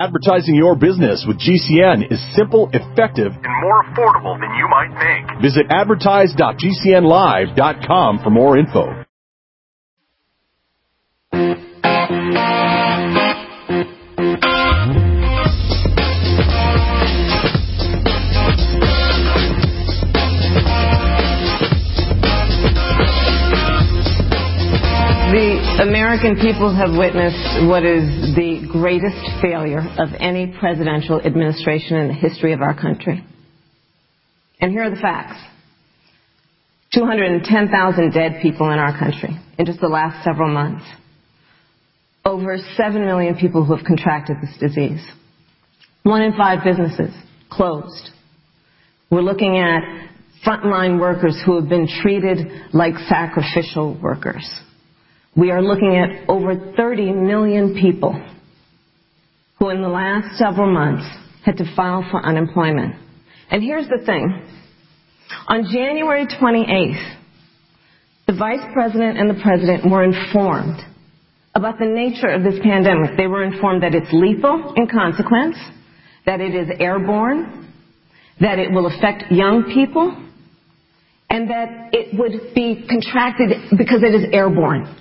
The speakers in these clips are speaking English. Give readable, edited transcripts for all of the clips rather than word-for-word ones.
Advertising your business with GCN is simple, effective, and more affordable than you might think. Visit advertise.gcnlive.com for more info. The American people have witnessed what is the greatest failure of any presidential administration in the history of our country. And here are the facts. 210,000 dead people in our country in just the last several months. Over 7 million people who have contracted this disease. 1 in 5 businesses closed. We're looking at frontline workers who have been treated like sacrificial workers. We are looking at over 30 million people who in the last several months had to file for unemployment. And here's the thing. On January 28th, the Vice President and the President were informed about the nature of this pandemic. They were informed that it's lethal in consequence, that it is airborne, that it will affect young people, and that it would be contracted because it is airborne.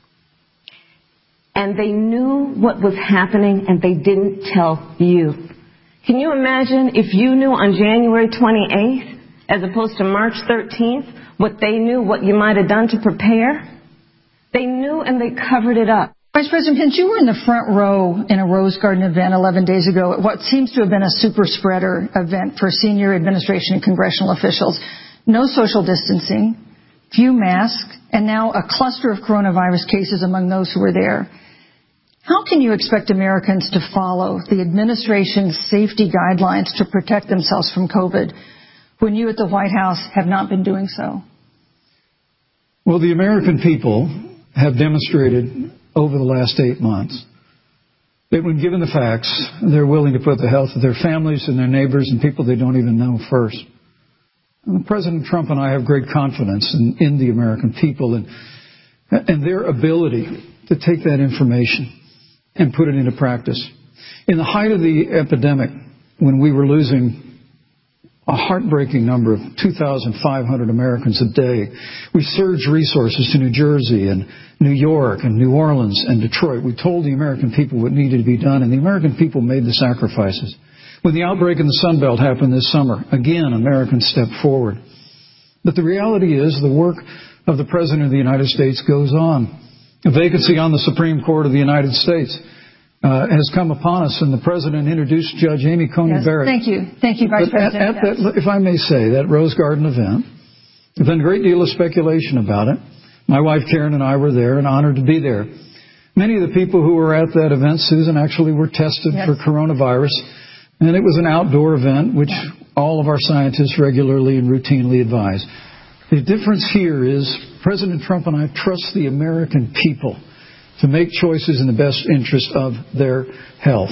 And they knew what was happening, and they didn't tell you. Can you imagine if you knew on January 28th, as opposed to March 13th, what they knew, what you might have done to prepare? They knew, and they covered it up. Vice President Pence, you were in the front row in a Rose Garden event 11 days ago at what seems to have been a super spreader event for senior administration and congressional officials. No social distancing, few masks, and now a cluster of coronavirus cases among those who were there. How can you expect Americans to follow the administration's safety guidelines to protect themselves from COVID when you at the White House have not been doing so? Well, the American people have demonstrated over the last 8 months that when given the facts, they're willing to put the health of their families and their neighbors and people they don't even know first. And President Trump and I have great confidence in the American people and their ability to take that information and put it into practice. In the height of the epidemic, when we were losing a heartbreaking number of 2,500 Americans a day, we surged resources to New Jersey and New York and New Orleans and Detroit. We told the American people what needed to be done, and the American people made the sacrifices. When the outbreak in the Sun Belt happened this summer, again, Americans stepped forward. But the reality is the work of the President of the United States goes on. A vacancy on the Supreme Court of the United States has come upon us, and the President introduced Judge Amy Coney Barrett. Thank you, Vice President. If I may say, that Rose Garden event, there's been a great deal of speculation about it. My wife Karen and I were there and honored to be there. Many of the people who were at that event, Susan, actually were tested for coronavirus, and it was an outdoor event, which all of our scientists regularly and routinely advise. The difference here is President Trump and I trust the American people to make choices in the best interest of their health.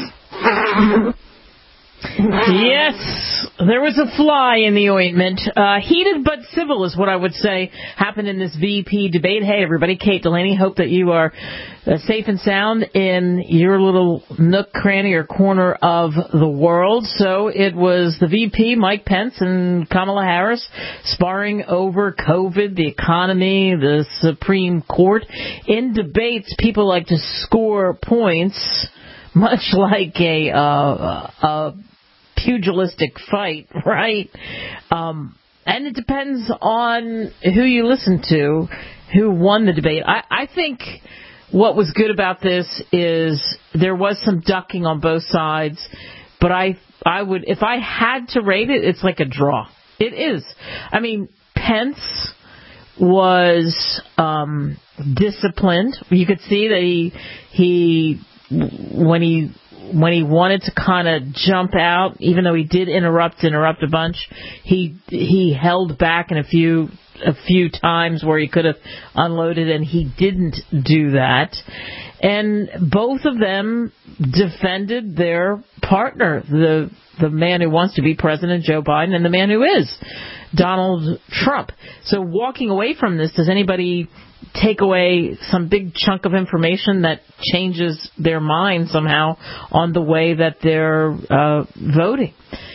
Yes, there was a fly in the ointment. Heated but civil is what I would say happened in this VP debate. Hey, everybody, Kate Delaney. Hope that you are safe and sound in your little nook, cranny, or corner of the world. So it was the VP, Mike Pence, and Kamala Harris sparring over COVID, the economy, the Supreme Court. In debates, people like to score points, much like a pugilistic fight, right? And it depends on who you listen to, who won the debate. I think what was good about this is there was some ducking on both sides, but I would, if I had to rate it, it's like a draw. It is. I mean, Pence was disciplined. You could see that he when he wanted to kind of jump out, even though he did interrupt a bunch, he held back in a few times where he could have unloaded, and he didn't do that. And both of them defended their partner, the man who wants to be president, Joe Biden, and the man who is, Donald Trump. So walking away from this, does anybody take away some big chunk of information that changes their mind somehow on the way that they're voting.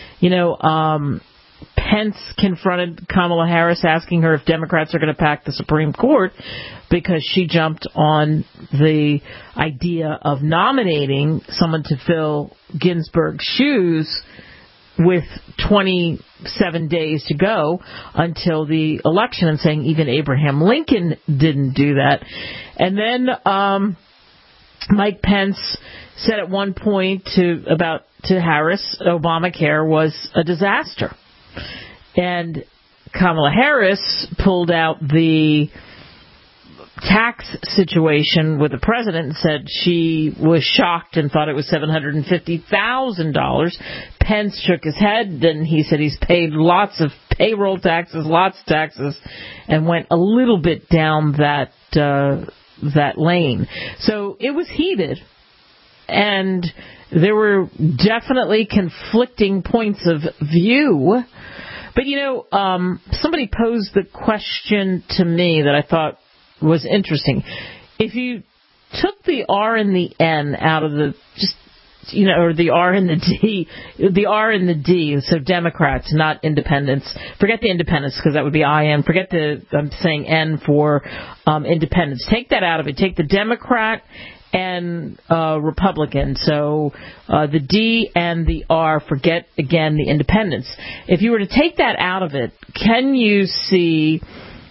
Pence confronted Kamala Harris asking her if Democrats are going to pack the Supreme Court because she jumped on the idea of nominating someone to fill Ginsburg's shoes with 27 days to go until the election, and saying even Abraham Lincoln didn't do that. And then Mike Pence said at one point to Harris, Obamacare was a disaster. And Kamala Harris pulled out the tax situation with the president and said she was shocked and thought it was $750,000. Pence shook his head, and he said he's paid lots of payroll taxes, lots of taxes, and went a little bit down that lane. So it was heated, and there were definitely conflicting points of view. But, somebody posed the question to me that I thought was interesting. If you took the R and the N out of or the R and the D, so Democrats, not independents. Forget the independents, because that would be IN. Forget I'm saying N for independents. Take that out of it. Take the Democrat and Republican. So the D and the R, forget again the independents. If you were to take that out of it, can you see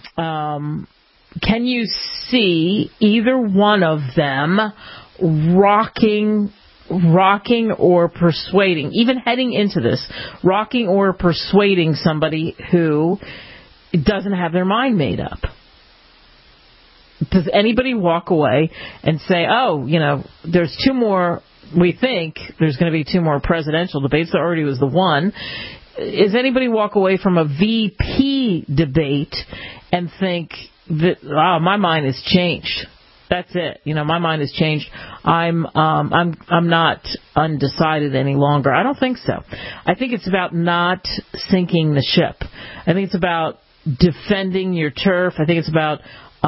either one of them rocking or persuading, even heading into this, rocking or persuading somebody who doesn't have their mind made up? Does anybody walk away and say, there's two more, we think there's going to be two more presidential debates? There already was the one. Is anybody walk away from a VP debate and think that, my mind has changed? That's it. My mind has changed. I'm not undecided any longer. I don't think so. I think it's about not sinking the ship. I think it's about defending your turf. I think it's about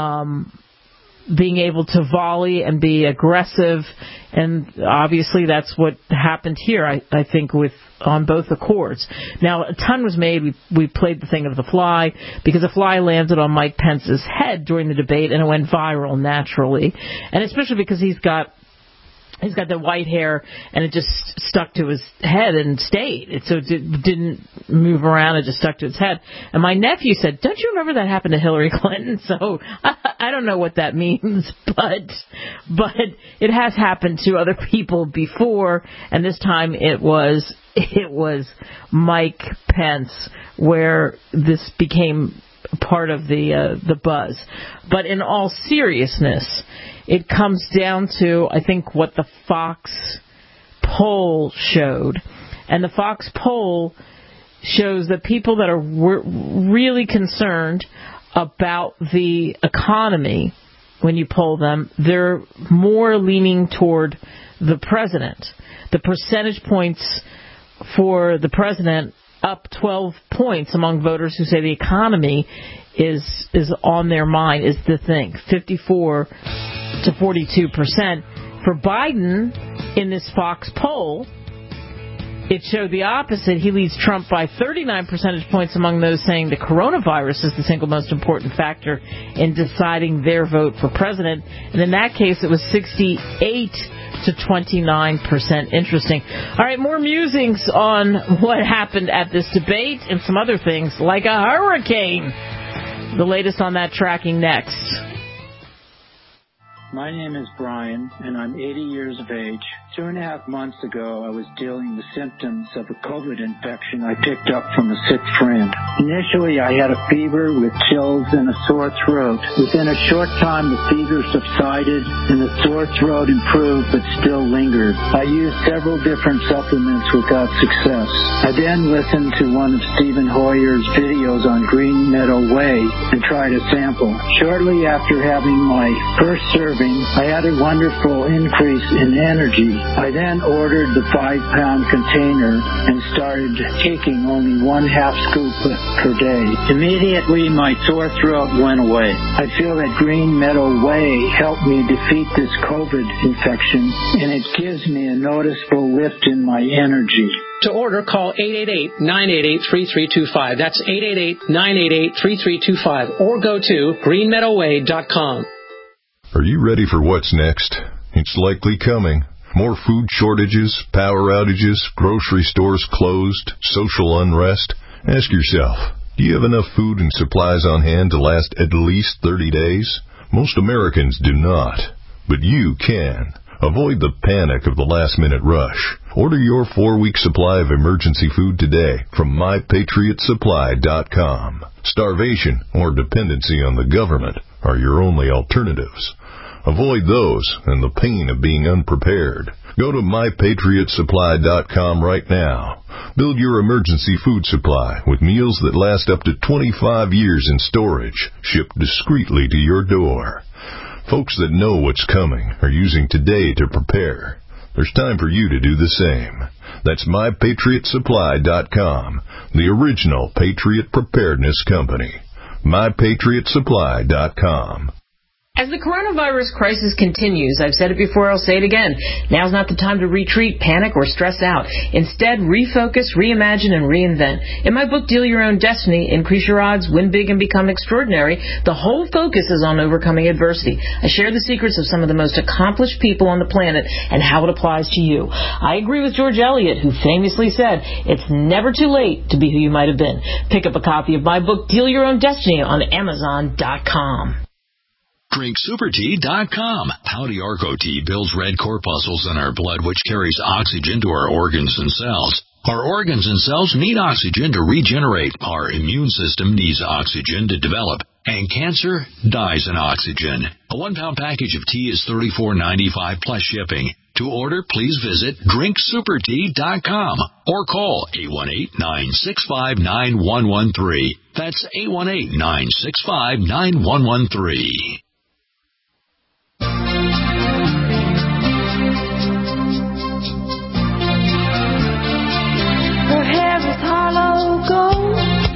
being able to volley and be aggressive, and obviously that's what happened here, I think, on both accords. Now, a ton was made. We played the thing of the fly, because a fly landed on Mike Pence's head during the debate, and it went viral naturally, and especially because he's got the white hair, and it just stuck to his head and stayed. So it didn't move around. It just stuck to his head. And my nephew said, "Don't you remember that happened to Hillary Clinton?" So I don't know what that means, but it has happened to other people before, and this time it was Mike Pence where this became part of the buzz. But in all seriousness, it comes down to, I think, what the Fox poll showed. And the Fox poll shows that people that are really concerned about the economy, when you poll them, they're more leaning toward the president. The percentage points for the president up 12 points among voters who say the economy is on their mind, is the thing. 54 to 42%. For Biden, in this Fox poll, it showed the opposite. He leads Trump by 39 percentage points among those saying the coronavirus is the single most important factor in deciding their vote for president. And in that case, it was 68 to 29%. Interesting. All right, more musings on what happened at this debate and some other things like a hurricane. The latest on that tracking next. My name is Brian, and I'm 80 years of age. 2.5 months ago, I was dealing with symptoms of a COVID infection I picked up from a sick friend. Initially, I had a fever with chills and a sore throat. Within a short time, the fever subsided and the sore throat improved but still lingered. I used several different supplements without success. I then listened to one of Stephen Hoyer's videos on Green Meadow Way and tried a sample. Shortly after having my first serving, I had a wonderful increase in energy I then ordered the 5-pound container and started taking only 1/2 scoop per day. Immediately, my sore throat went away. I feel that Green Meadow Whey helped me defeat this COVID infection, and it gives me a noticeable lift in my energy. To order, call 888-988-3325. That's 888-988-3325. Or go to greenmeadowway.com. Are you ready for what's next? It's likely coming. More food shortages, power outages, grocery stores closed, social unrest. Ask yourself, do you have enough food and supplies on hand to last at least 30 days? Most Americans do not, but you can. Avoid the panic of the last-minute rush. Order your 4-week supply of emergency food today from MyPatriotSupply.com. Starvation or dependency on the government are your only alternatives. Avoid those and the pain of being unprepared. Go to MyPatriotSupply.com right now. Build your emergency food supply with meals that last up to 25 years in storage, shipped discreetly to your door. Folks that know what's coming are using today to prepare. There's time for you to do the same. That's MyPatriotSupply.com, the original Patriot Preparedness Company. MyPatriotSupply.com. As the coronavirus crisis continues, I've said it before, I'll say it again, now's not the time to retreat, panic, or stress out. Instead, refocus, reimagine, and reinvent. In my book, Deal Your Own Destiny, Increase Your Odds, Win Big, and Become Extraordinary, the whole focus is on overcoming adversity. I share the secrets of some of the most accomplished people on the planet and how it applies to you. I agree with George Eliot, who famously said, it's never too late to be who you might have been. Pick up a copy of my book, Deal Your Own Destiny, on Amazon.com. DrinkSuperTea.com. Howdy Arco Tea builds red corpuscles in our blood, which carries oxygen to our organs and cells. Our organs and cells need oxygen to regenerate. Our immune system needs oxygen to develop. And cancer dies in oxygen. A 1-pound package of tea is $34.95 plus shipping. To order, please visit DrinkSuperTea.com or call 818-965-9113. That's 818-965-9113. Her hair is hollow gold,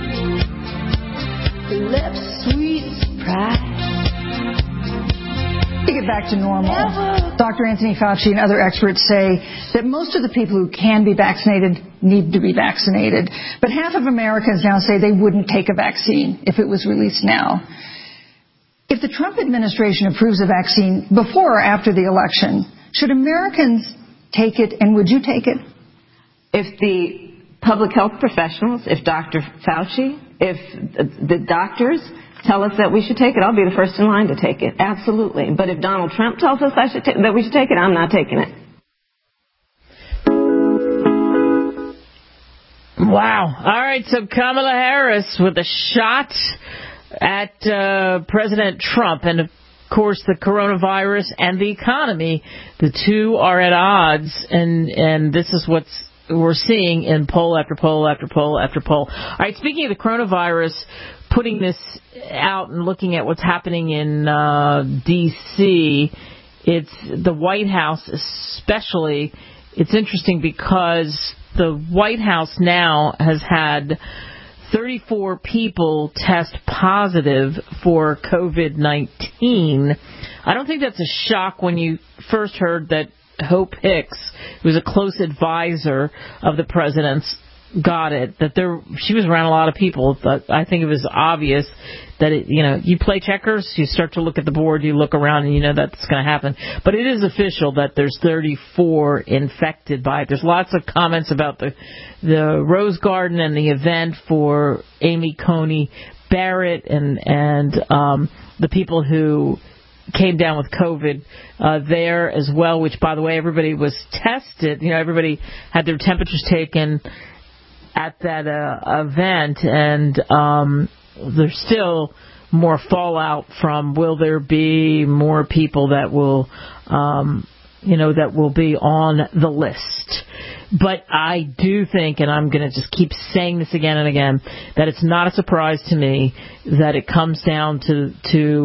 her lips sweet surprise. To get back to normal, Dr. Anthony Fauci and other experts say that most of the people who can be vaccinated need to be vaccinated. But half of Americans now say they wouldn't take a vaccine if it was released now. If the Trump administration approves a vaccine before or after the election, should Americans take it, and would you take it? If the public health professionals, if Dr. Fauci, if the doctors tell us that we should take it, I'll be the first in line to take it. Absolutely. But if Donald Trump tells us that we should take it, I'm not taking it. Wow. All right, so Kamala Harris with a shot at President Trump. And, of course, the coronavirus and the economy, the two are at odds. And this is what we're seeing in poll after poll after poll after poll. All right, speaking of the coronavirus, putting this out and looking at what's happening in D.C., it's the White House especially. It's interesting because the White House now has had 34 people test positive for COVID-19. I don't think that's a shock when you first heard that Hope Hicks, who was a close advisor of the president's, got it, that she was around a lot of people, but I think it was obvious that you play checkers, you start to look at the board, you look around, and you know that's going to happen. But it is official that there's 34 infected by it. There's lots of comments about the Rose Garden and the event for Amy Coney Barrett and the people who came down with COVID there as well, which, by the way, everybody was tested. Everybody had their temperatures taken at that event, and there's still more fallout from will there be more people that will, that will be on the list. But I do think, and I'm going to just keep saying this again and again, that it's not a surprise to me that it comes down to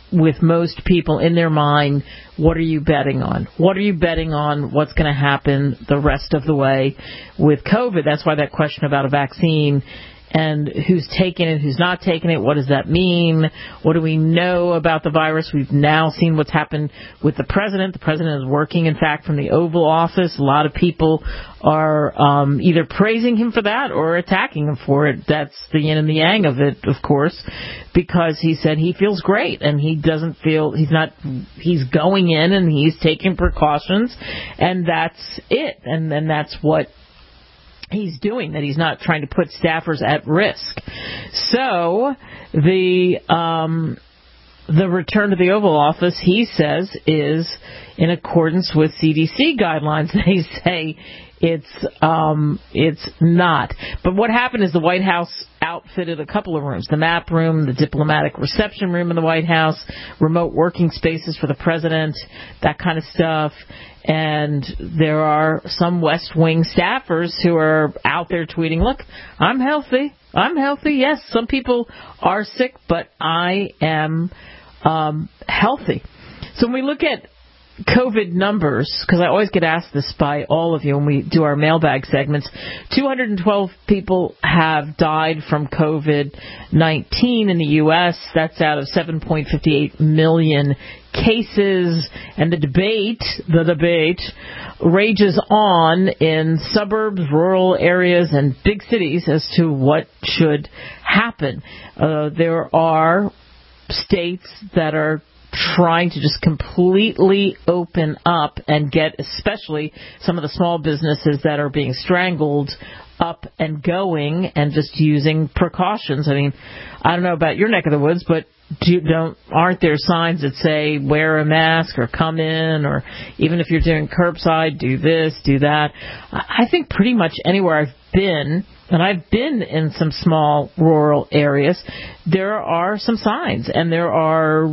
with most people in their mind, what are you betting on? What are you betting on what's going to happen the rest of the way with COVID? That's why that question about a vaccine and who's taking it, who's not taking it, what does that mean? What do we know about the virus? We've now seen what's happened with the president. The president is working, in fact, from the Oval Office. A lot of people are either praising him for that or attacking him for it. That's the yin and the yang of it, of course, because he said he feels great and he doesn't feel, he's going in and he's taking precautions, and that's it. And then that's what he's doing, that he's not trying to put staffers at risk. So the return to the Oval Office, he says, is in accordance with CDC guidelines. They say it's not. But what happened is the White House outfitted a couple of rooms, the MAP room, the diplomatic reception room in the White House, remote working spaces for the president, that kind of stuff. And there are some West Wing staffers who are out there tweeting, look, I'm healthy. Yes, some people are sick, but I am healthy. So when we look at COVID numbers, because I always get asked this by all of you when we do our mailbag segments, 212 people have died from COVID-19 in the U.S. That's out of 7.58 million cases. And the debate rages on in suburbs, rural areas, and big cities as to what should happen. There are states that are trying to just completely open up and get especially some of the small businesses that are being strangled up and going and just using precautions. I mean, I don't know about your neck of the woods, but aren't there signs that say wear a mask or come in, or even if you're doing curbside, do this, do that? I think pretty much anywhere I've been, and I've been in some small rural areas, there are some signs and there are,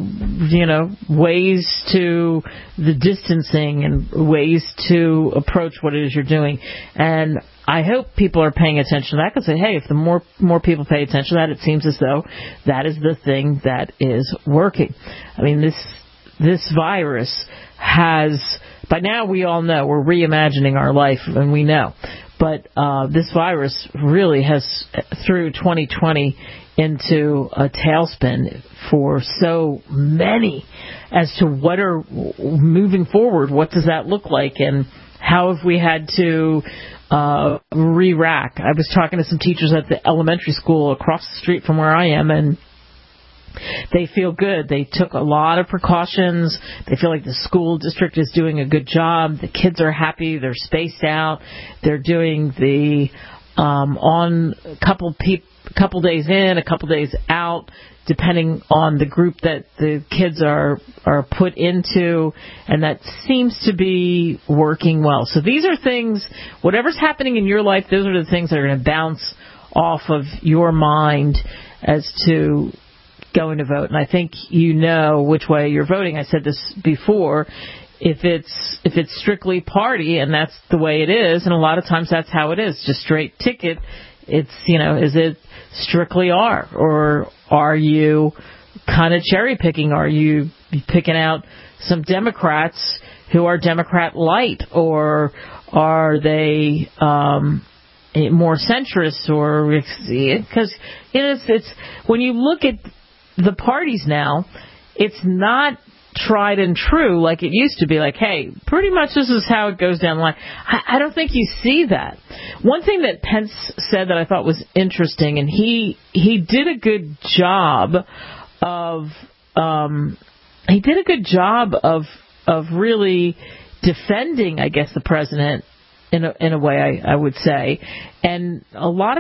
ways to the distancing and ways to approach what it is you're doing. And I hope people are paying attention to that, because, hey, if the more people pay attention to that, it seems as though that is the thing that is working. I mean, this virus has, by now we all know, we're reimagining our life, and we know. But this virus really has threw 2020 into a tailspin for so many as to what are moving forward. What does that look like, and how have we had to re-rack? I was talking to some teachers at the elementary school across the street from where I am, and they feel good. They took a lot of precautions. They feel like the school district is doing a good job. The kids are happy. They're spaced out. They're doing the on a couple days in, a couple days out, depending on the group that the kids are put into, and that seems to be working well. So these are things, whatever's happening in your life, those are the things that are going to bounce off of your mind as to going to vote. And I think you know which way you're voting. I said this before. If it's strictly party, and that's the way it is, and a lot of times that's how it is, just straight ticket, it's, is it strictly R, or are you kind of cherry picking? Are you picking out some Democrats who are Democrat light, or are they more centrist, or because it's when you look at the parties now, it's not tried and true like it used to be, like, hey, pretty much this is how it goes down the line. I don't think you see that. One thing that Pence said that I thought was interesting, and he did a good job of really defending, I guess, the president in a way, I would say. And a lot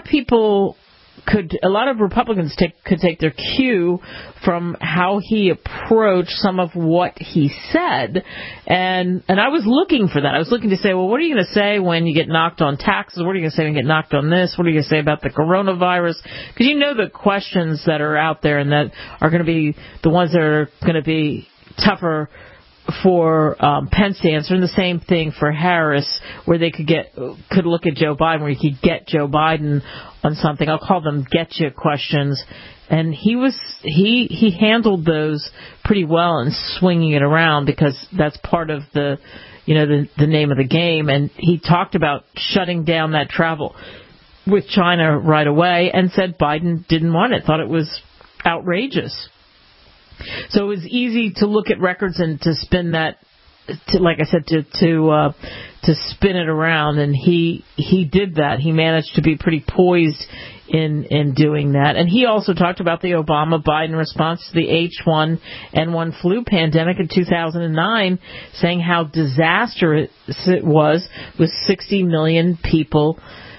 of Republicans could take their cue from how he approached some of what he said. And I was looking for that. I was looking to say, well, what are you going to say when you get knocked on taxes? What are you going to say when you get knocked on this? What are you going to say about the coronavirus? Because the questions that are out there and that are going to be the ones that are going to be tougher for Pence to answer, and the same thing for Harris, where they could look at Joe Biden, where you could get Joe Biden on something. I'll call them getcha questions. And he handled those pretty well and swinging it around, because that's part of the name of the game. And he talked about shutting down that travel with China right away and said Biden didn't want it, thought it was outrageous. So it was easy to look at records and to spin that, like I said, to spin it around, and he did that. He managed to be pretty poised in doing that. And he also talked about the Obama-Biden response to the H1N1 flu pandemic in 2009, saying how disastrous it was with 60 million people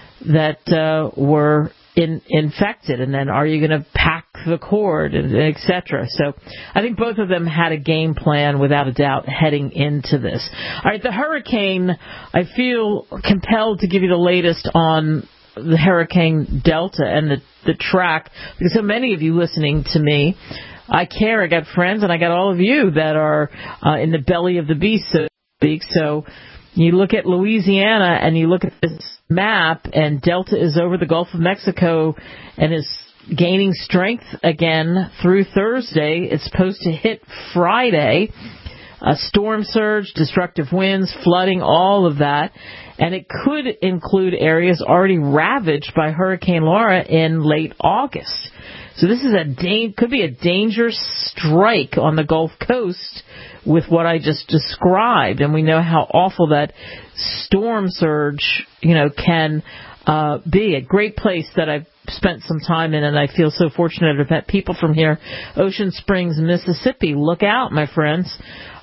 that were infected, and then are you going to pack the cord, and et cetera. So I think both of them had a game plan, without a doubt, heading into this. All right, the hurricane, I feel compelled to give you the latest on the Hurricane Delta and the track, because so many of you listening to me, I care. I got friends, and I got all of you that are in the belly of the beast, so to speak. So you look at Louisiana and you look at this map, and Delta is over the Gulf of Mexico and is gaining strength again through Thursday. It's supposed to hit Friday. A storm surge, destructive winds, flooding, all of that. And it could include areas already ravaged by Hurricane Laura in late August. So this is could be a dangerous strike on the Gulf Coast with what I just described. And we know how awful that storm surge, can be. A great place that I've spent some time in, and I feel so fortunate to have met people from here. Ocean Springs, Mississippi. Look out, my friends.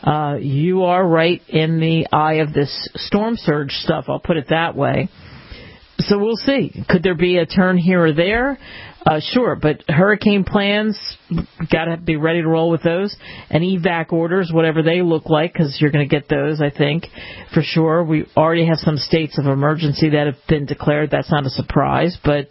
You are right in the eye of this storm surge stuff, I'll put it that way. So we'll see. Could there be a turn here or there? Sure, but hurricane plans, got to be ready to roll with those. And evac orders, whatever they look like, because you're going to get those, I think, for sure. We already have some states of emergency that have been declared. That's not a surprise. But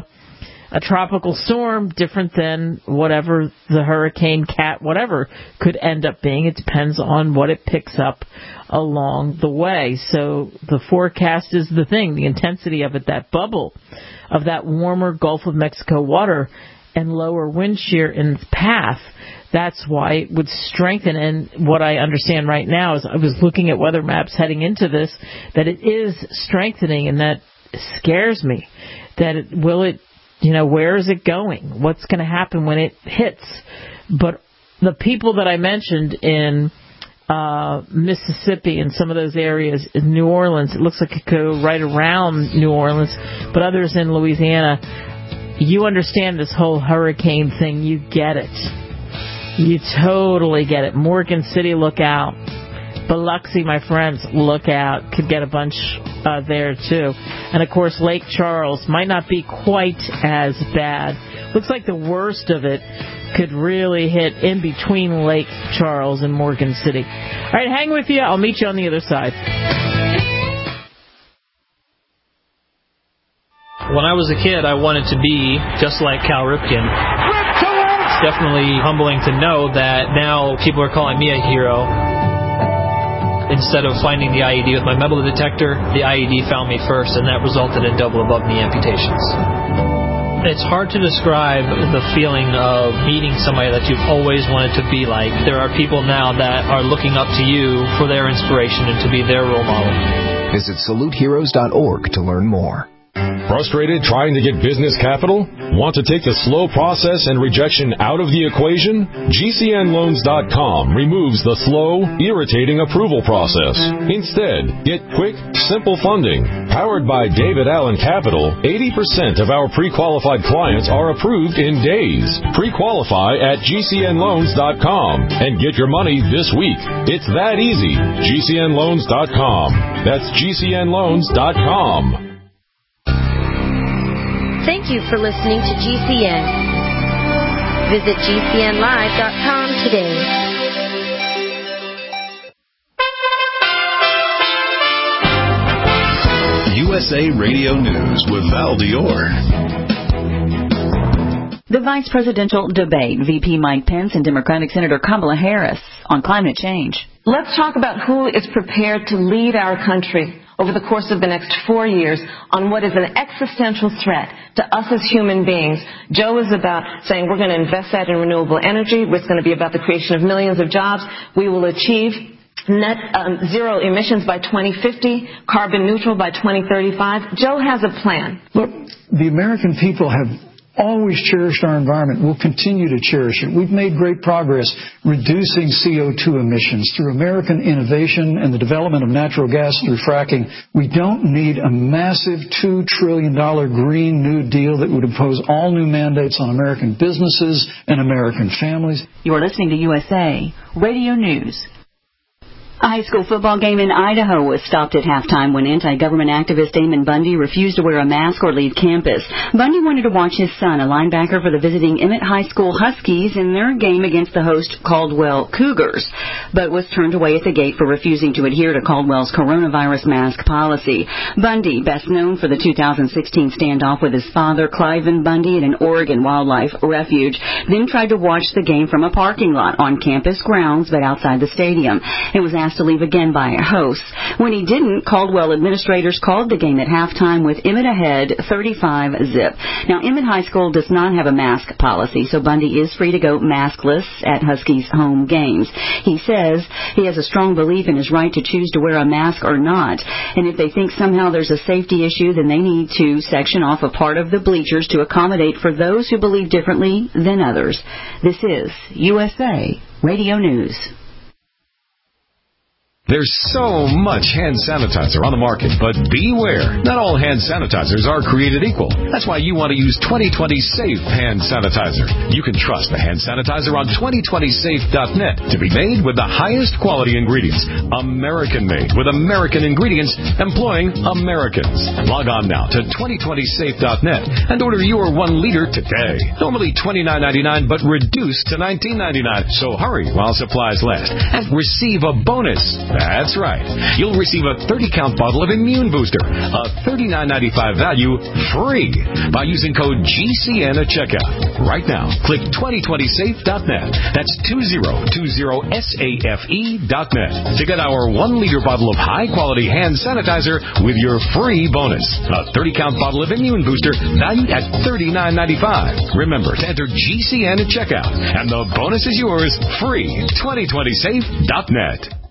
a tropical storm, different than whatever the hurricane, cat, whatever, could end up being. It depends on what it picks up along the way. So the forecast is the thing, the intensity of it, that bubble of that warmer Gulf of Mexico water and lower wind shear in its path. That's why it would strengthen. And what I understand right now is I was looking at weather maps heading into this, that it is strengthening, and that scares me. Where is it going? What's going to happen when it hits? But the people that I mentioned in Mississippi and some of those areas, in New Orleans, it looks like it could go right around New Orleans, but others in Louisiana, you understand this whole hurricane thing. You get it. You totally get it. Morgan City, look out. Biloxi, my friends, look out. Could get a bunch there, too. And, of course, Lake Charles might not be quite as bad. Looks like the worst of it could really hit in between Lake Charles and Morgan City. All right, hang with you. I'll meet you on the other side. When I was a kid, I wanted to be just like Cal Ripken. It's definitely humbling to know that now people are calling me a hero. Instead of finding the IED with my metal detector, the IED found me first, and that resulted in double above-knee amputations. It's hard to describe the feeling of meeting somebody that you've always wanted to be like. There are people now that are looking up to you for their inspiration and to be their role model. Visit SaluteHeroes.org to learn more. Frustrated trying to get business capital? Want to take the slow process and rejection out of the equation? GCNLoans.com removes the slow, irritating approval process. Instead, get quick, simple funding. Powered by David Allen Capital, 80% of our pre-qualified clients are approved in days. Pre-qualify at GCNLoans.com and get your money this week. It's that easy. GCNLoans.com. That's GCNLoans.com. Thank you for listening to GCN. Visit GCNlive.com today. USA Radio News with Val Dior. The vice presidential debate, VP Mike Pence and Democratic Senator Kamala Harris on climate change. Let's talk about who is prepared to lead our country over the course of the next 4 years on what is an existential threat to us as human beings. Joe is about saying we're going to invest that in renewable energy. It's going to be about the creation of millions of jobs. We will achieve net zero emissions by 2050, carbon neutral by 2035. Joe has a plan. Look, the American people have always cherished our environment. We'll continue to cherish it. We've made great progress reducing CO2 emissions through American innovation and the development of natural gas through fracking. We don't need a massive $2 trillion Green New Deal that would impose all new mandates on American businesses and American families. You're listening to USA Radio News. A high school football game in Idaho was stopped at halftime when anti-government activist Damon Bundy refused to wear a mask or leave campus. Bundy wanted to watch his son, a linebacker for the visiting Emmett High School Huskies, in their game against the host Caldwell Cougars, but was turned away at the gate for refusing to adhere to Caldwell's coronavirus mask policy. Bundy, best known for the 2016 standoff with his father, Cliven Bundy, at an Oregon wildlife refuge, then tried to watch the game from a parking lot on campus grounds but outside the stadium. It was asked to leave again by hosts. When he didn't, Caldwell administrators called the game at halftime with Emmett ahead 35-zip. Now, Emmett High School does not have a mask policy, so Bundy is free to go maskless at Huskies home games. He says he has a strong belief in his right to choose to wear a mask or not, and if they think somehow there's a safety issue, then they need to section off a part of the bleachers to accommodate for those who believe differently than others. This is USA Radio News. There's so much hand sanitizer on the market, but beware. Not all hand sanitizers are created equal. That's why you want to use 2020 Safe Hand Sanitizer. You can trust the hand sanitizer on 2020safe.net to be made with the highest quality ingredients. American-made with American ingredients employing Americans. Log on now to 2020safe.net and order your 1 liter today. Normally $29.99, but reduced to $19.99. So hurry while supplies last and receive a bonus. That's right. You'll receive a 30-count bottle of Immune Booster, a $39.95 value, free by using code GCN at checkout. Right now, click 2020safe.net. That's 2020safe.net to get our 1-liter bottle of high-quality hand sanitizer with your free bonus. A 30-count bottle of Immune Booster valued at $39.95. Remember to enter GCN at checkout, and the bonus is yours free. 2020safe.net.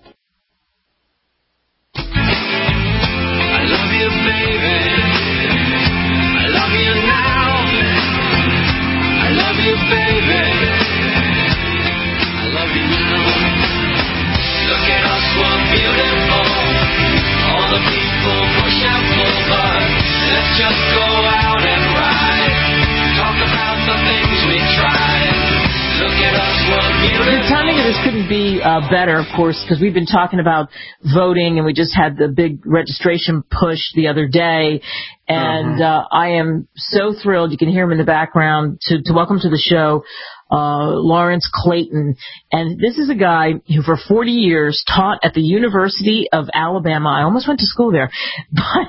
Just go out and ride. Talk about the things we tried. Look at us, what beautiful. The timing of this couldn't be better, of course, because we've been talking about voting, and we just had the big registration push the other day. And I am so thrilled, you can hear him in the background, to welcome to the show Lawrence Clayton. And this is a guy who for 40 years taught at the University of Alabama. I almost went to school there. But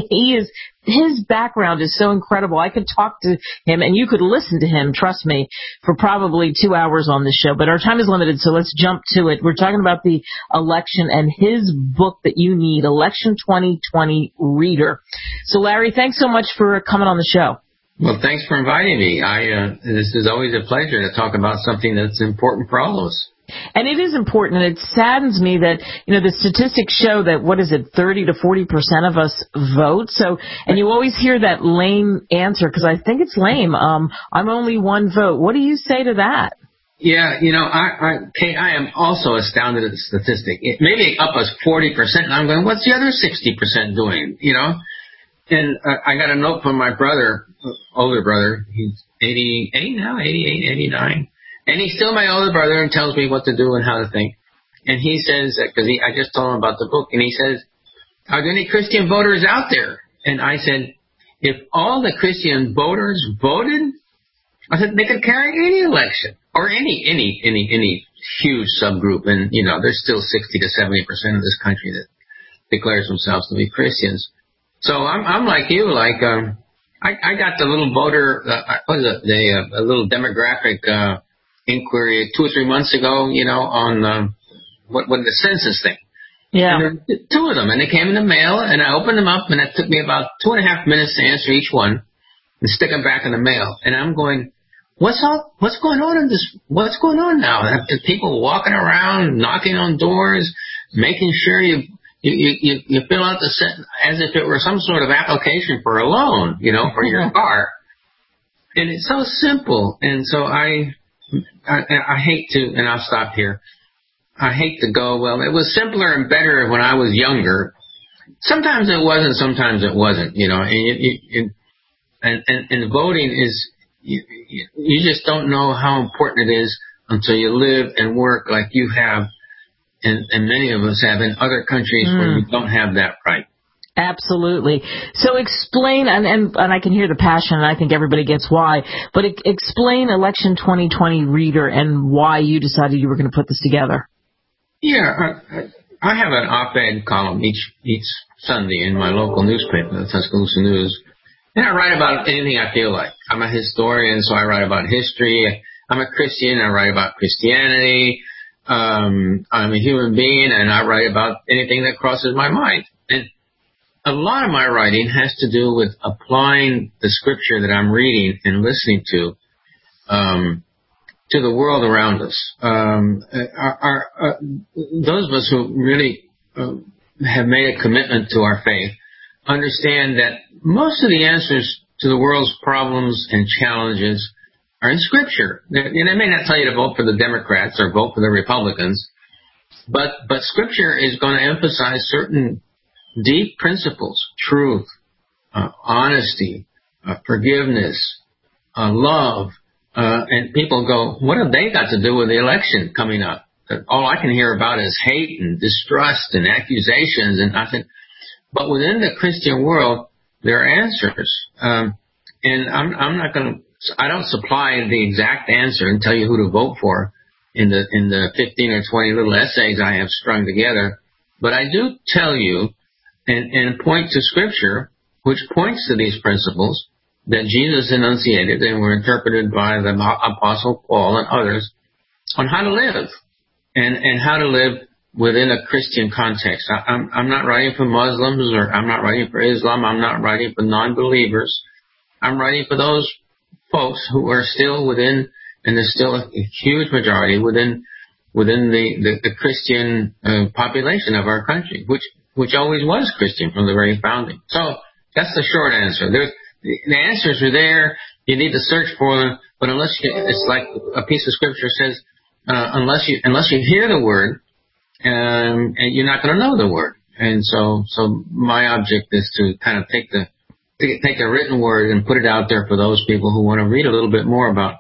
his background is so incredible. I could talk to him, and you could listen to him, trust me, for probably 2 hours on this show. But our time is limited, so let's jump to it. We're talking about the election and his book that you need, Election 2020 Reader. So, Larry, thanks so much for coming on the show. Well, thanks for inviting me. This is always a pleasure to talk about something that's important for all of us. And it is important, and it saddens me that, the statistics show that, 30 to 40% of us vote. So, and you always hear that lame answer, because I think it's lame. I'm only one vote. What do you say to that? Yeah, Kate, I am also astounded at the statistic. It maybe up as 40%, and I'm going, what's the other 60% doing, And I got a note from my brother, older brother. He's 80 now, 88, 89. And he's still my older brother and tells me what to do and how to think. And he says, because I just told him about the book, and he says, are there any Christian voters out there? And I said, if all the Christian voters voted, I said, they could carry any election or any huge subgroup. And, there's still 60 to 70% of this country that declares themselves to be Christians. So I'm like you, I got the little voter, a little demographic inquiry 2 or 3 months ago, on the census thing. Yeah. And there were 2 of them, and they came in the mail, and I opened them up, and it took me about 2.5 minutes to answer each one and stick them back in the mail. And I'm going, what's going on in this? What's going on now? People walking around, knocking on doors, making sure you fill out the set as if it were some sort of application for a loan, for your car. And it's so simple. And so I hate to, and I'll stop here. I hate to go, well, it was simpler and better when I was younger. Sometimes it wasn't, sometimes it wasn't, and voting is, you just don't know how important it is until you live and work like you have, and many of us have in other countries where you don't have that right. Absolutely. So explain, and I can hear the passion, and I think everybody gets why, but explain Election 2020 Reader and why you decided you were going to put this together. Yeah, I have an op-ed column each Sunday in my local newspaper, the Tuscaloosa News, and I write about anything I feel like. I'm a historian, so I write about history. I'm a Christian, I write about Christianity. I'm a human being, and I write about anything that crosses my mind. And a lot of my writing has to do with applying the scripture that I'm reading and listening to the world around us. Those of us who really have made a commitment to our faith understand that most of the answers to the world's problems and challenges are in Scripture. And I may not tell you to vote for the Democrats or vote for the Republicans, but Scripture is going to emphasize certain deep principles: truth, honesty, forgiveness, love. And people go, what have they got to do with the election coming up? All I can hear about is hate and distrust and accusations and nothing. But within the Christian world, there are answers. And I don't supply the exact answer and tell you who to vote for in the 15 or 20 little essays I have strung together. But I do tell you and point to Scripture, which points to these principles that Jesus enunciated and were interpreted by the Apostle Paul and others on how to live and how to live within a Christian context. I'm not writing for Muslims, or I'm not writing for Islam. I'm not writing for non-believers. I'm writing for those folks who are still within, and there's still a huge majority within the Christian population of our country, which always was Christian from the very founding. So that's the short answer. The answers are there. You need to search for them, but it's like a piece of Scripture says, unless you hear the word, and you're not going to know the word. And so my object is to kind of take the written word and put it out there for those people who want to read a little bit more about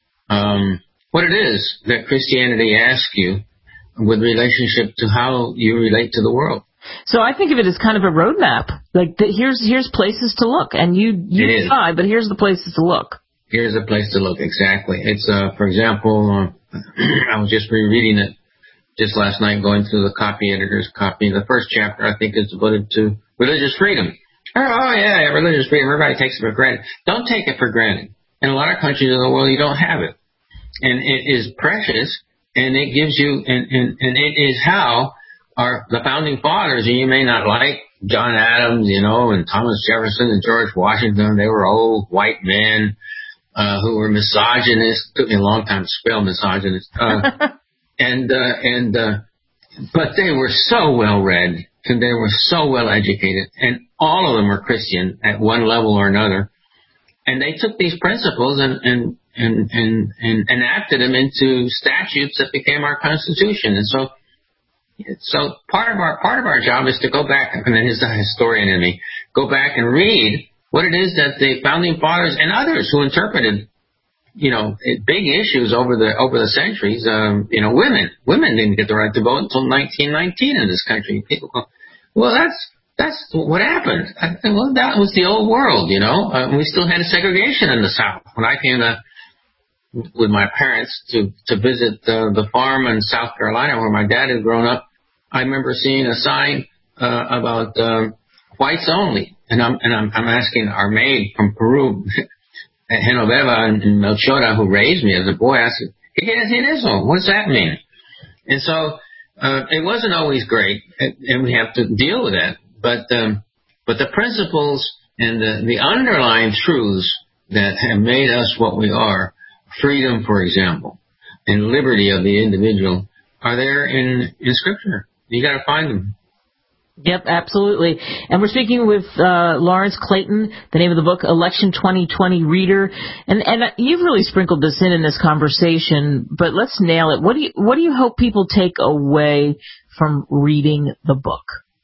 what it is that Christianity asks you with relationship to how you relate to the world. So I think of it as kind of a roadmap. Like here's places to look, and you decide, but here's the places to look. Here's a place to look, exactly. It's for example, I was just rereading it just last night, going through the copy editor's copy. The first chapter, I think, is devoted to religious freedom. Oh yeah, religious freedom. Everybody takes it for granted. Don't take it for granted. In a lot of countries in the world, you don't have it, and it is precious, and it gives you, and it is how the founding fathers, and you may not like John Adams, and Thomas Jefferson and George Washington. They were old white men who were misogynists. It took me a long time to spell misogynist. But they were so well read, and they were so well educated, and all of them were Christian at one level or another. And they took these principles and enacted them into statutes that became our Constitution. And so part of our job is to go back, and here's the historian in me, go back and read what it is that the founding fathers and others who interpreted, big issues over the centuries. Women didn't get the right to vote until 1919 in this country. People go, well, that's what happened. Well, that was the old world, we still had segregation in the South. When I came with my parents to visit the farm in South Carolina where my dad had grown up, I remember seeing a sign about whites only, and I'm asking our maid from Peru, Genoveva and Melchora, who raised me as a boy. I said, "¿Qué quiere decir eso? What does that mean?" And so It wasn't always great, and we have to deal with that. But the principles and the underlying truths that have made us what we are, freedom, for example, and liberty of the individual, are there in Scripture. You got to find them. Yep, absolutely. And we're speaking with Lawrence Clayton, the name of the book, Election 2020 Reader. And you've really sprinkled this in this conversation, but let's nail it. What do you hope people take away from reading the book?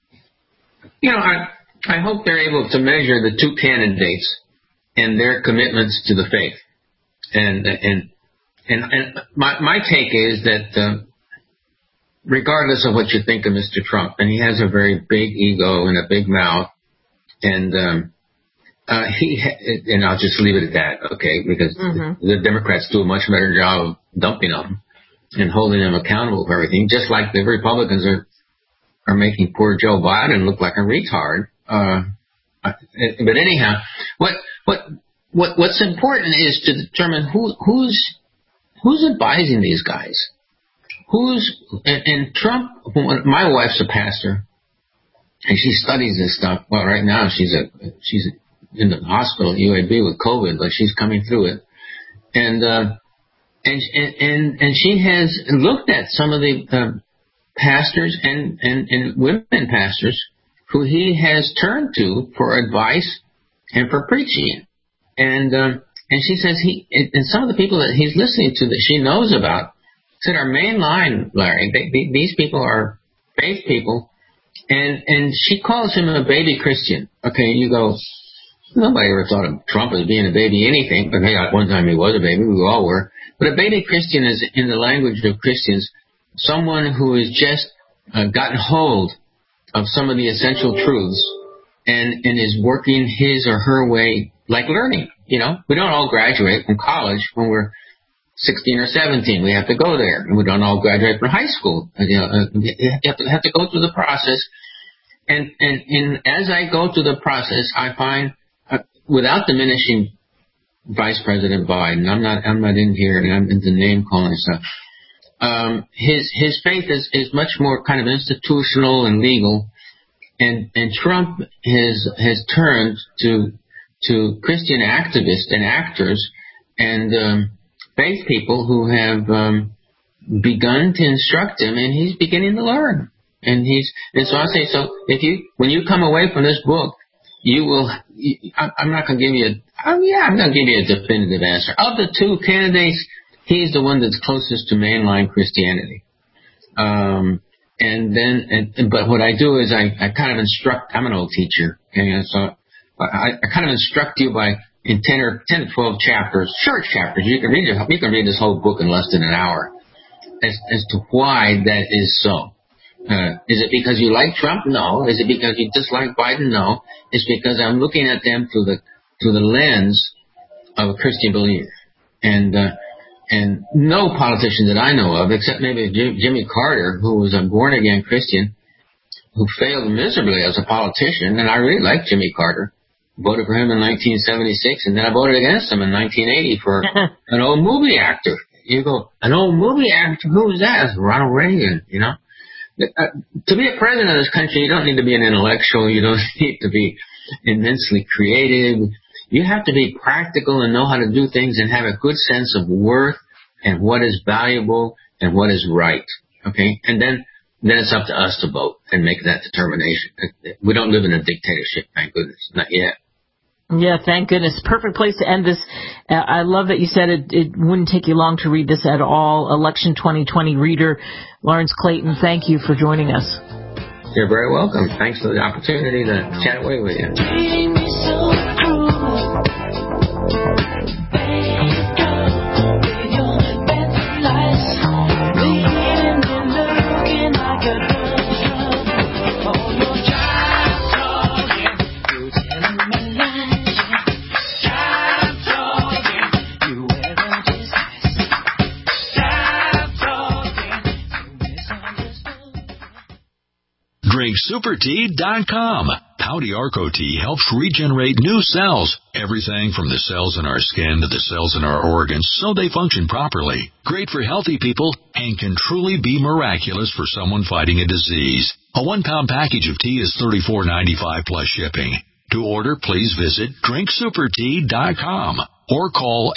I hope they're able to measure the two candidates and their commitments to the faith. And my take is that regardless of what you think of Mr. Trump, and he has a very big ego and a big mouth, and I'll just leave it at that, okay? Because the Democrats do a much better job of dumping them and holding them accountable for everything, just like the Republicans are making poor Joe Biden look like a retard. But anyhow, what's important is to determine who's advising these guys. And Trump, my wife's a pastor, and she studies this stuff. Well, right now she's in the hospital at UAB with COVID, but she's coming through it. And she has looked at some of the pastors and women pastors who he has turned to for advice and for preaching. And she says and some of the people that he's listening to that she knows about said our main line, Larry, these people are faith people, and she calls him a baby Christian. Okay, you go, nobody ever thought of Trump as being a baby anything, but hey, at one time he was a baby, we all were. But a baby Christian is, in the language of Christians, someone who has just gotten hold of some of the essential truths and is working his or her way, like learning. We don't all graduate from college when we're 16 or 17. We have to go there, and we don't all graduate from high school. You have to go through the process. And as I go through the process, I find, without diminishing Vice President Biden, I'm not in here and I'm into name calling stuff. His faith is much more kind of institutional and legal, and Trump has turned to Christian activists and actors and faith people who have begun to instruct him, and he's beginning to learn. And so I say, so when you come away from this book, you will. I'm not going to give you I'm going to give you a definitive answer. Of the two candidates, he's the one that's closest to mainline Christianity. But what I do is I kind of instruct. I'm an old teacher, okay, so I kind of instruct you in 10 to 12 chapters, short chapters. You can read this whole book in less than an hour as to why that is so. Is it because you like Trump? No. Is it because you dislike Biden? No. It's because I'm looking at them through the lens of a Christian believer. And no politician that I know of, except maybe Jimmy Carter, who was a born-again Christian, who failed miserably as a politician, and I really like Jimmy Carter. Voted for him in 1976, and then I voted against him in 1980 for an old movie actor. You go, an old movie actor? Who's that? It's Ronald Reagan, To be a president of this country, you don't need to be an intellectual. You don't need to be immensely creative. You have to be practical and know how to do things and have a good sense of worth and what is valuable and what is right. Okay? And then it's up to us to vote and make that determination. We don't live in a dictatorship, thank goodness. Not yet. Yeah, thank goodness. Perfect place to end this. I love that you said it wouldn't take you long to read this at all. Election 2020 reader, Lawrence Clayton, thank you for joining us. You're very welcome. Thanks for the opportunity to chat away with you. DrinkSuperTea.com. Howdy Arco Tea helps regenerate new cells. Everything from the cells in our skin to the cells in our organs so they function properly. Great for healthy people and can truly be miraculous for someone fighting a disease. A 1-pound package of tea is $34.95 plus shipping. To order, please visit drinksupertea.com or call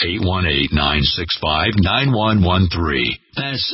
818-965-9113. That's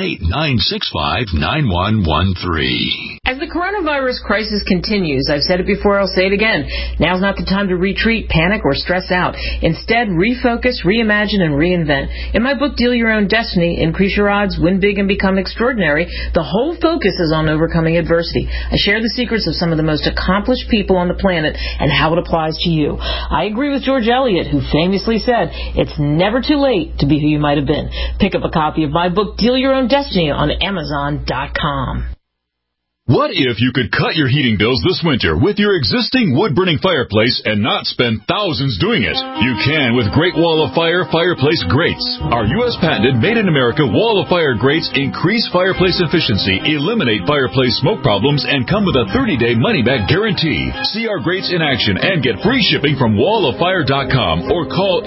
818-965-9113. As the coronavirus crisis continues, I've said it before, I'll say it again, now's not the time to retreat, panic, or stress out. Instead, refocus, reimagine, and reinvent. In my book, Deal Your Own Destiny, Increase Your Odds, Win Big, and Become Extraordinary, the whole focus is on overcoming adversity. I share the secrets of some of the most accomplished people on the planet and how it applies to you. I agree with George Eliot, who famously said, it's never too late to be who you might have been. Pick up a copy of my book, Deal Your Own Destiny, on Amazon.com. What if you could cut your heating bills this winter with your existing wood-burning fireplace and not spend thousands doing it? You can with Great Wall of Fire fireplace grates. Our U.S. patented made-in-America Wall of Fire grates increase fireplace efficiency, eliminate fireplace smoke problems, and come with a 30-day money-back guarantee. See our grates in action and get free shipping from walloffire.com or call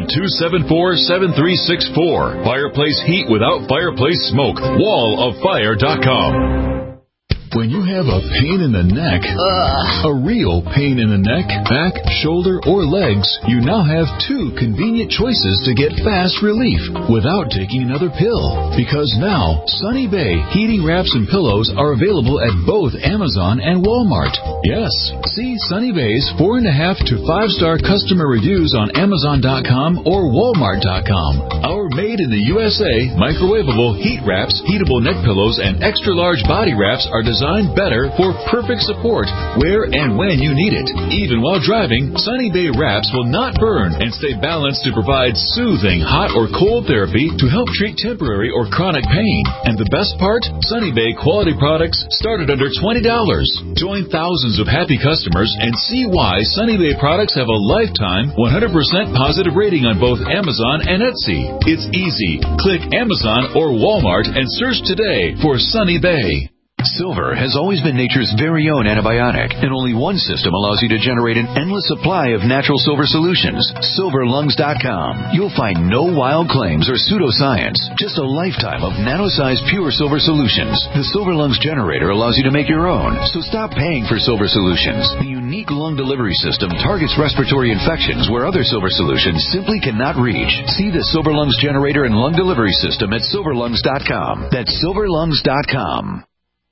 800-274-7364. Fireplace heat without fireplace smoke. walloffire.com. When you have a pain in the neck, a real pain in the neck, back, shoulder, or legs, you now have 2 convenient choices to get fast relief without taking another pill. Because now, Sunny Bay heating wraps and pillows are available at both Amazon and Walmart. Yes, see Sunny Bay's 4.5 to 5-star customer reviews on Amazon.com or Walmart.com. Our made in the USA microwavable heat wraps, heatable neck pillows, and extra large body wraps are designed better for perfect support where and when you need it. Even while driving, Sunny Bay wraps will not burn and stay balanced to provide soothing hot or cold therapy to help treat temporary or chronic pain. And the best part? Sunny Bay quality products start at under $20. Join thousands of happy customers and see why Sunny Bay products have a lifetime 100% positive rating on both Amazon and Etsy. It's easy. Click Amazon or Walmart and search today for Sunny Bay. Silver has always been nature's very own antibiotic, and only one system allows you to generate an endless supply of natural silver solutions. SilverLungs.com. You'll find no wild claims or pseudoscience, just a lifetime of nano-sized pure silver solutions. The Silver Lungs generator allows you to make your own, so stop paying for silver solutions. The unique lung delivery system targets respiratory infections where other silver solutions simply cannot reach. See the Silver Lungs generator and lung delivery system at SilverLungs.com. That's SilverLungs.com.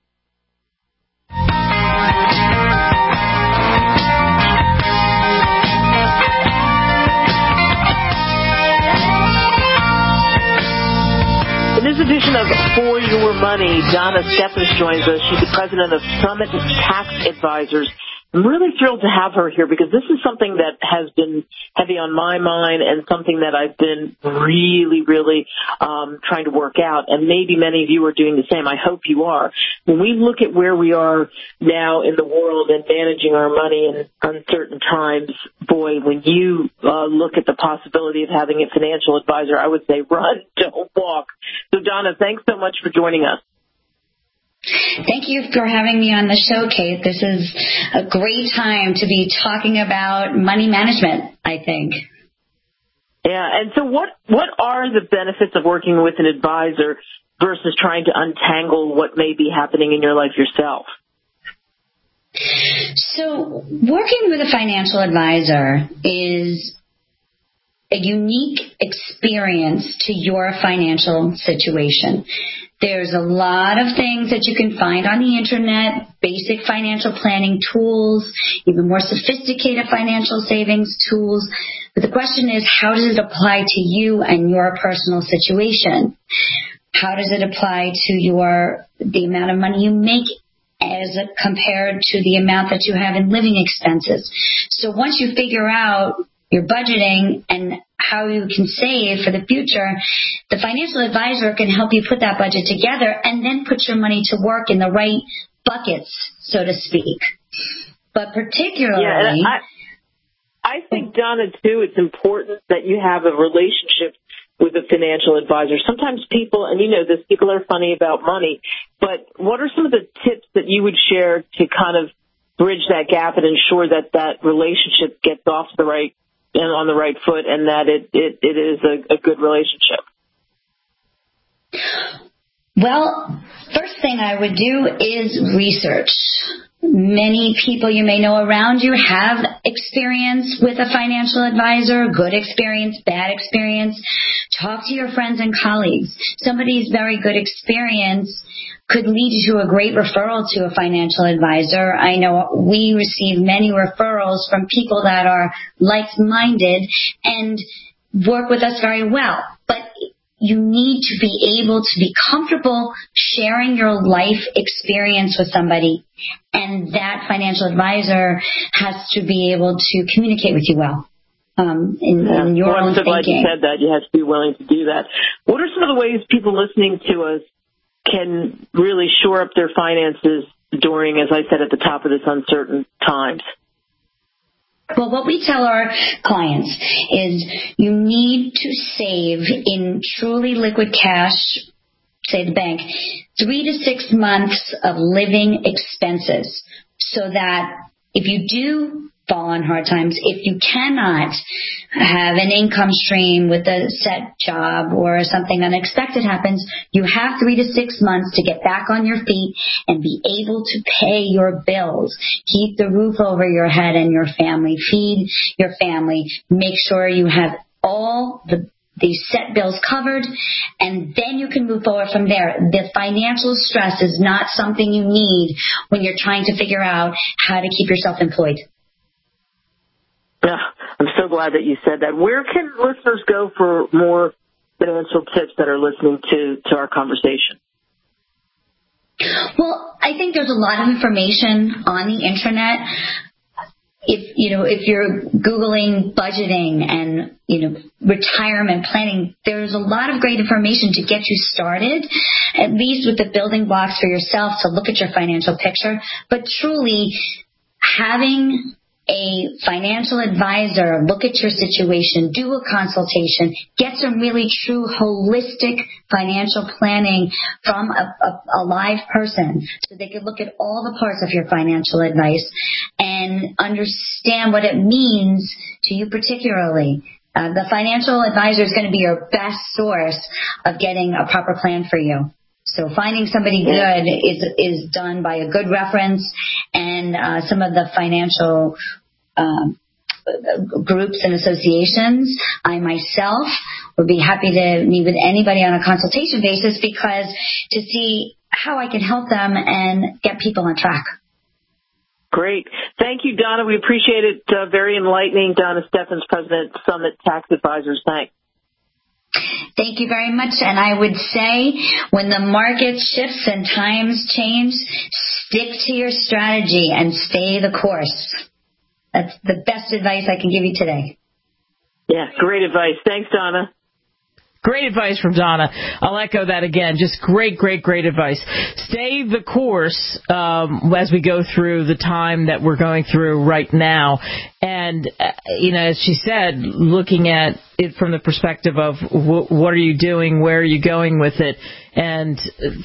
In this edition of For Your Money, Donna Stephens joins us. She's the president of Summit Tax Advisors. I'm really thrilled to have her here because this is something that has been heavy on my mind and something that I've been really trying to work out. And maybe many of you are doing the same. I hope you are. When we look at where we are now in the world and managing our money in uncertain times, boy, when you look at the possibility of having a financial advisor, I would say run, don't walk. So, Donna, thanks so much for joining us. Thank you for having me on the show, Kate. This is a great time to be talking about money management, I think. Yeah, and so what are the benefits of working with an advisor versus trying to untangle what may be happening in your life yourself? So working with a financial advisor is a unique experience to your financial situation. There's a lot of things that you can find on the internet, basic financial planning tools, even more sophisticated financial savings tools. But the question is, how does it apply to you and your personal situation? How does it apply to the amount of money you make as compared to the amount that you have in living expenses? So once you figure out your budgeting and how you can save for the future, the financial advisor can help you put that budget together and then put your money to work in the right buckets, so to speak. But particularly... Yeah, and I think, Donna, too, it's important that you have a relationship with a financial advisor. Sometimes people, and you know this, people are funny about money, but what are some of the tips that you would share to kind of bridge that gap and ensure that that relationship gets off the right and on the right foot, and that it is a good relationship? Well, first thing I would do is research. Many people you may know around you have experience with a financial advisor, good experience, bad experience. Talk to your friends and colleagues. Somebody's very good experience could lead you to a great referral to a financial advisor. I know we receive many referrals from people that are like-minded and work with us very well. But you need to be able to be comfortable sharing your life experience with somebody, and that financial advisor has to be able to communicate with you well in your own thinking. I'm so glad you said that. You have to be willing to do that. What are some of the ways people listening to us can really shore up their finances during, as I said at the top of this, uncertain times? Well, what we tell our clients is you need to save in truly liquid cash, say the bank, 3 to 6 months of living expenses, so that if you do fall on hard times, if you cannot have an income stream with a set job or something unexpected happens, you have 3 to 6 months to get back on your feet and be able to pay your bills, keep the roof over your head and your family, feed your family, make sure you have all these set bills covered, and then you can move forward from there. The financial stress is not something you need when you're trying to figure out how to keep yourself employed. I'm so glad that you said that. Where can listeners go for more financial tips that are listening to our conversation? Well, I think there's a lot of information on the internet. If you're Googling budgeting and, retirement planning, there's a lot of great information to get you started, at least with the building blocks for yourself to look at your financial picture. But truly, having a financial advisor look at your situation, do a consultation, get some really true holistic financial planning from a live person so they can look at all the parts of your financial advice and understand what it means to you particularly. The financial advisor is going to be your best source of getting a proper plan for you. So finding somebody good is done by a good reference, and some of the financial groups and associations. I myself would be happy to meet with anybody on a consultation basis to see how I can help them and get people on track. Great. Thank you, Donna. We appreciate it. Very enlightening. Donna Steffens, President, Summit Tax Advisors. Thanks. Thank you very much. And I would say when the market shifts and times change, stick to your strategy and stay the course. That's the best advice I can give you today. Yeah, great advice. Thanks, Donna. Great advice from Donna. I'll echo that again. Just great advice. Stay the course as we go through the time that we're going through right now. And, as she said, looking at it from the perspective of what are you doing, where are you going with it, and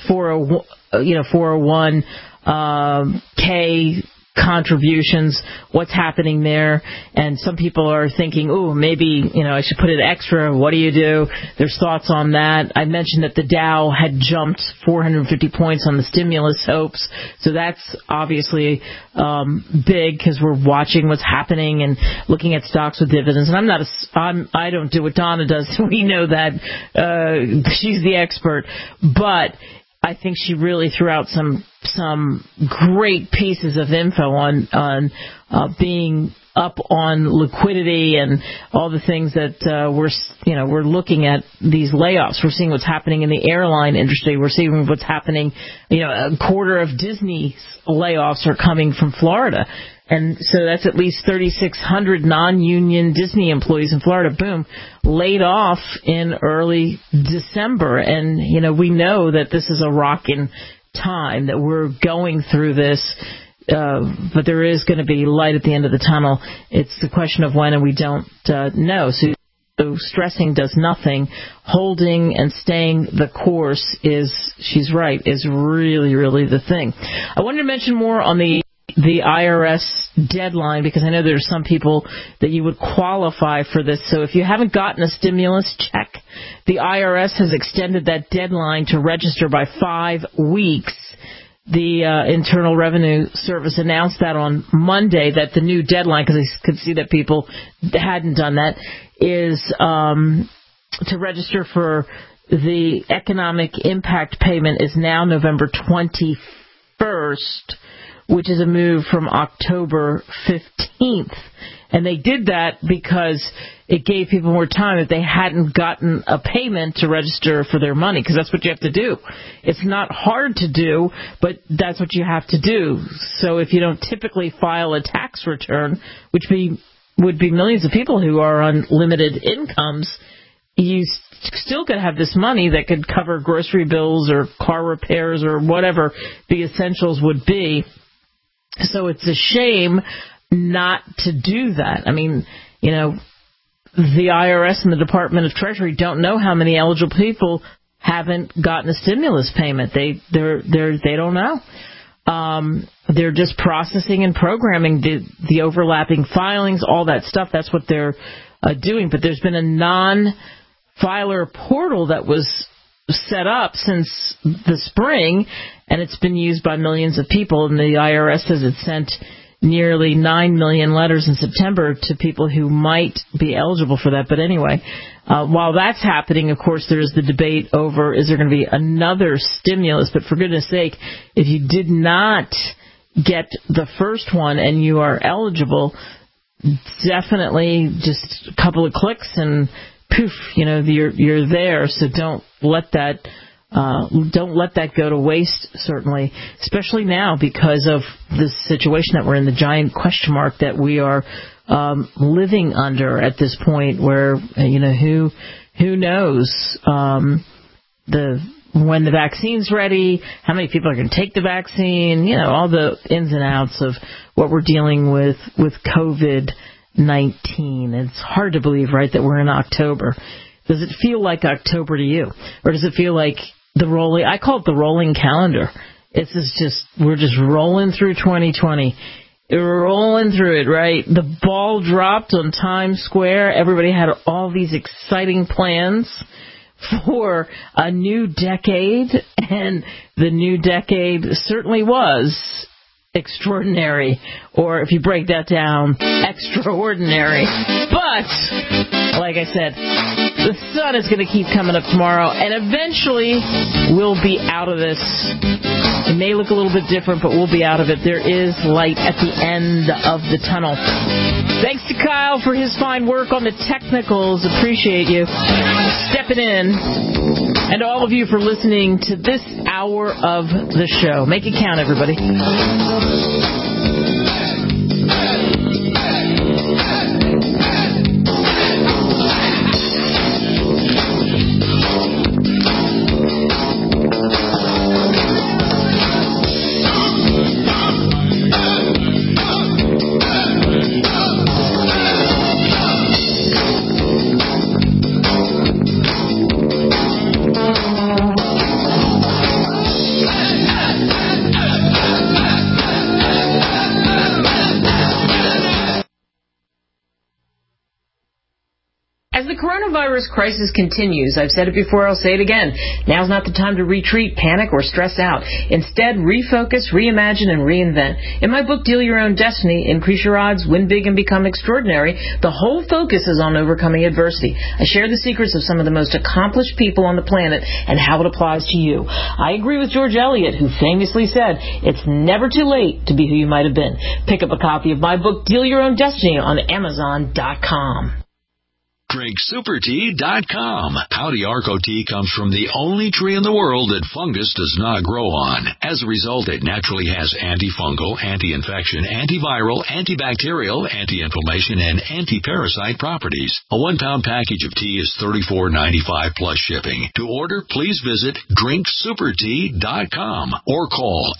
401k contributions, what's happening there. And some people are thinking, maybe, I should put it extra. What do you do? There's thoughts on that. I mentioned that the Dow had jumped 450 points on the stimulus hopes. So that's obviously big because we're watching what's happening and looking at stocks with dividends. And I don't do what Donna does. We know that. She's the expert. But I think she really threw out some great pieces of info on being up on liquidity and all the things that we're looking at these layoffs. We're seeing what's happening in the airline industry. We're seeing what's happening. A quarter of Disney's layoffs are coming from Florida. And so that's at least 3,600 non-union Disney employees in Florida, boom, laid off in early December. And, we know that this is a rocking time, that we're going through this, but there is going to be light at the end of the tunnel. It's the question of when, and we don't know. So stressing does nothing. Holding and staying the course she's right, is really, really the thing. I wanted to mention more on the the IRS deadline, because I know there's some people that you would qualify for this. So if you haven't gotten a stimulus check, the IRS has extended that deadline to register by 5 weeks. The Internal Revenue Service announced that on Monday, that the new deadline, because they could see that people hadn't done that, is to register for the economic impact payment is now November 21st, which is a move from October 15th. And they did that because it gave people more time if they hadn't gotten a payment to register for their money, because that's what you have to do. It's not hard to do, but that's what you have to do. So if you don't typically file a tax return, which would be millions of people who are on limited incomes, you still could have this money that could cover grocery bills or car repairs or whatever the essentials would be. So it's a shame not to do that. I mean, you know, the IRS and the Department of Treasury don't know how many eligible people haven't gotten a stimulus payment. They don't know. They're just processing and programming the overlapping filings, all that stuff. That's what they're doing. But there's been a non-filer portal that was set up since the spring, and it's been used by millions of people. And the IRS says it sent nearly 9 million letters in September to people who might be eligible for that. But anyway, while that's happening, of course, there's the debate over, is there going to be another stimulus? But for goodness sake, if you did not get the first one and you are eligible, definitely just a couple of clicks and poof, you know, you're there. So don't let that go to waste, certainly, especially now because of this situation that we're in, the giant question mark that we are living under at this point, where, you know, who knows when the vaccine's ready, how many people are going to take the vaccine, you know, all the ins and outs of what we're dealing with COVID-19. It's hard to believe, right, that we're in October. Does it feel like October to you? Or does it feel like I call it the rolling calendar. We're just rolling through 2020. We're rolling through it, right? The ball dropped on Times Square. Everybody had all these exciting plans for a new decade, and the new decade certainly was extraordinary, or if you break that down, extraordinary. But, like I said, the sun is going to keep coming up tomorrow, and eventually we'll be out of this. It may look a little bit different, but we'll be out of it. There is light at the end of the tunnel. Thanks to Kyle for his fine work on the technicals. Appreciate you stepping in. And to all of you for listening to this hour of the show. Make it count, everybody. As the coronavirus crisis continues, I've said it before, I'll say it again, now's not the time to retreat, panic, or stress out. Instead, refocus, reimagine, and reinvent. In my book, Deal Your Own Destiny, Increase Your Odds, Win Big, and Become Extraordinary, the whole focus is on overcoming adversity. I share the secrets of some of the most accomplished people on the planet and how it applies to you. I agree with George Eliot, who famously said, it's never too late to be who you might have been. Pick up a copy of my book, Deal Your Own Destiny, on Amazon.com. DrinkSuperTea.com. Howdy Arco tea comes from the only tree in the world that fungus does not grow on. As a result, it naturally has antifungal, anti-infection, antiviral, antibacterial, anti-inflammation, and anti-parasite properties. A 1-pound package of tea is $34.95 plus shipping. To order, please visit DrinkSuperTea.com or call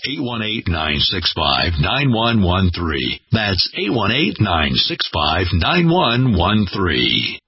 818-965-9113. That's 818-965-9113.